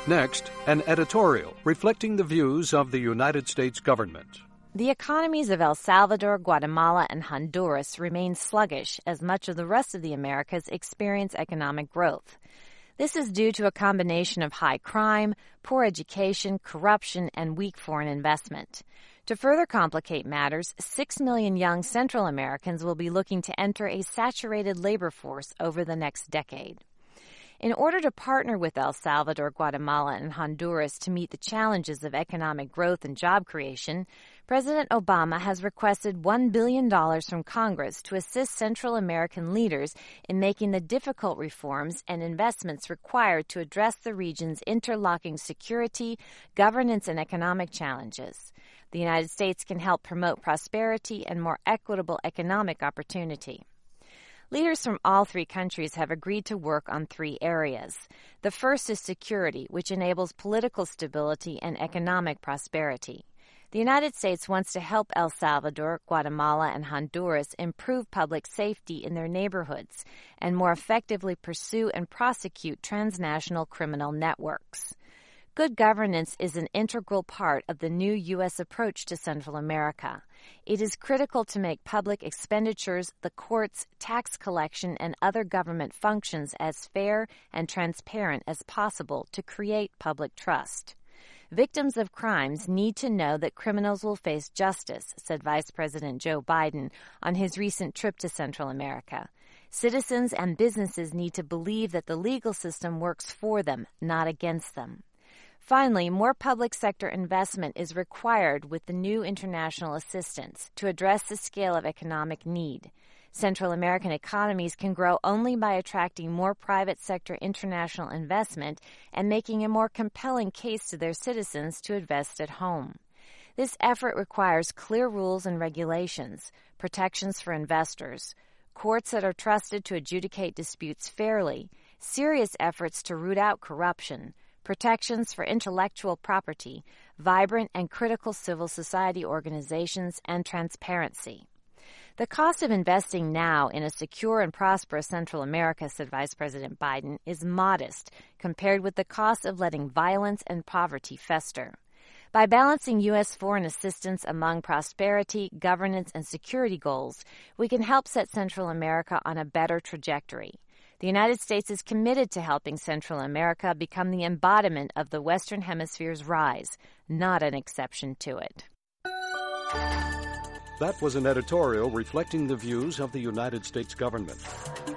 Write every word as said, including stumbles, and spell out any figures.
Next, an editorial reflecting the views of the United States government. The economies of El Salvador, Guatemala, and Honduras remain sluggish as much of the rest of the Americas experience economic growth. This is due to a combination of high crime, poor education, corruption, and weak foreign investment. To further complicate matters, six million young Central Americans will be looking to enter a saturated labor force over the next decade. In order to partner with El Salvador, Guatemala, and Honduras to meet the challenges of economic growth and job creation, President Obama has requested one billion dollars from Congress to assist Central American leaders in making the difficult reforms and investments required to address the region's interlocking security, governance, and economic challenges. The United States can help promote prosperity and more equitable economic opportunity. Leaders from all three countries have agreed to work on three areas. The first is security, which enables political stability and economic prosperity. The United States wants to help El Salvador, Guatemala, and Honduras improve public safety in their neighborhoods and more effectively pursue and prosecute transnational criminal networks. Good governance is an integral part of the new U S approach to Central America. It is critical to make public expenditures, the courts, tax collection, and other government functions as fair and transparent as possible to create public trust. Victims of crimes need to know that criminals will face justice, said Vice President Joe Biden on his recent trip to Central America. Citizens and businesses need to believe that the legal system works for them, not against them. Finally, more public sector investment is required with the new international assistance to address the scale of economic need. Central American economies can grow only by attracting more private sector international investment and making a more compelling case to their citizens to invest at home. This effort requires clear rules and regulations, protections for investors, courts that are trusted to adjudicate disputes fairly, serious efforts to root out corruption, protections for intellectual property, vibrant and critical civil society organizations, and transparency. The cost of investing now in a secure and prosperous Central America, said Vice President Biden, is modest compared with the cost of letting violence and poverty fester. By balancing U S foreign assistance among prosperity, governance, and security goals, we can help set Central America on a better trajectory. The United States is committed to helping Central America become the embodiment of the Western Hemisphere's rise, not an exception to it. That was an editorial reflecting the views of the United States government.